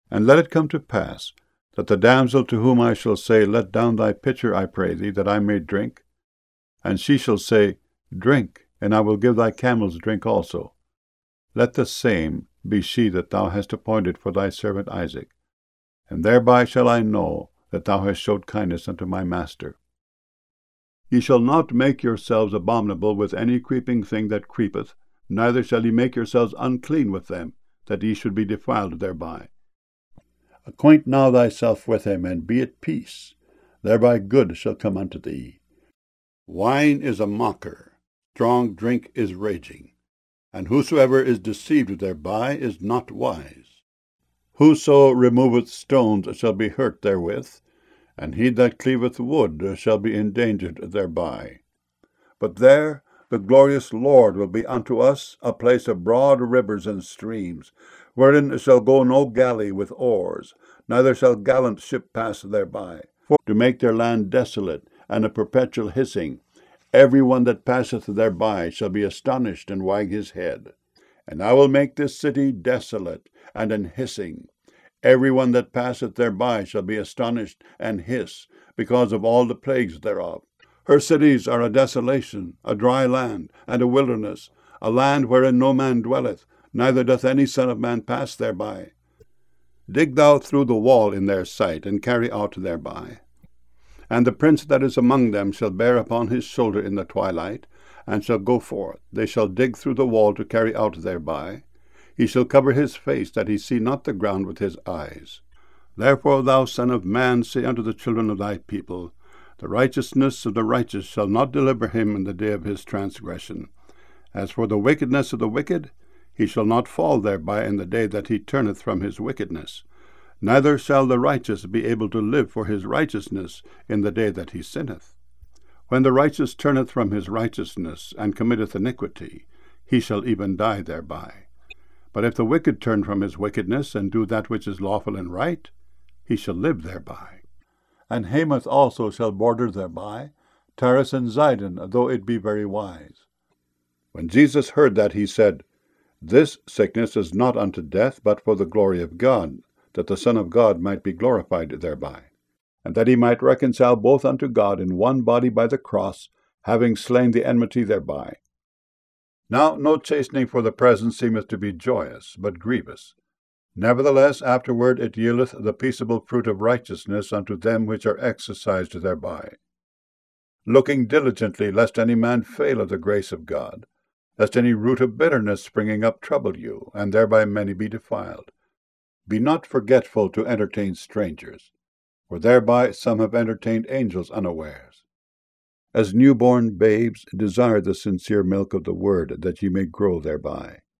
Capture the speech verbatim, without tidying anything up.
And let it come to pass, that the damsel to whom I shall say, Let down thy pitcher, I pray thee, that I may drink, and she shall say, Drink, and I will give thy camels drink also. Let the same be she that thou hast appointed for thy servant Isaac, and thereby shall I know that thou hast showed kindness unto my master. Ye shall not make yourselves abominable with any creeping thing that creepeth, neither shall ye make yourselves unclean with them, that ye should be defiled thereby. Acquaint now thyself with him, and be at peace, thereby good shall come unto thee. Wine is a mocker, strong drink is raging, and whosoever is deceived thereby is not wise. Whoso removeth stones shall be hurt therewith, and he that cleaveth wood shall be endangered thereby. But there the glorious Lord will be unto us a place of broad rivers and streams, wherein shall go no galley with oars, neither shall gallant ship pass thereby. For to make their land desolate, and a perpetual hissing, every one that passeth thereby shall be astonished and wag his head. And I will make this city desolate, and an hissing. Every one that passeth thereby shall be astonished and hiss, because of all the plagues thereof. Her cities are a desolation, a dry land, and a wilderness, a land wherein no man dwelleth, neither doth any son of man pass thereby. Dig thou through the wall in their sight, and carry out thereby. And the prince that is among them shall bear upon his shoulder in the twilight, and shall go forth. They shall dig through the wall to carry out thereby. He shall cover his face, that he see not the ground with his eyes. Therefore, thou son of man, say unto the children of thy people, The righteousness of the righteous shall not deliver him in the day of his transgression. As for the wickedness of the wicked, he shall not fall thereby in the day that he turneth from his wickedness. Neither shall the righteous be able to live for his righteousness in the day that he sinneth. When the righteous turneth from his righteousness, and committeth iniquity, he shall even die thereby. But if the wicked turn from his wickedness, and do that which is lawful and right, he shall live thereby. And Hamath also shall border thereby, Tyrus and Zidon, though it be very wise. When Jesus heard that, he said, This sickness is not unto death, but for the glory of God, that the Son of God might be glorified thereby, and that he might reconcile both unto God in one body by the cross, having slain the enmity thereby. Now no chastening for the present seemeth to be joyous, but grievous. Nevertheless afterward it yieldeth the peaceable fruit of righteousness unto them which are exercised thereby. Looking diligently, lest any man fail of the grace of God, lest any root of bitterness springing up trouble you, and thereby many be defiled. Be not forgetful to entertain strangers, for thereby some have entertained angels unawares. As newborn babes, desire the sincere milk of the word, that ye may grow thereby.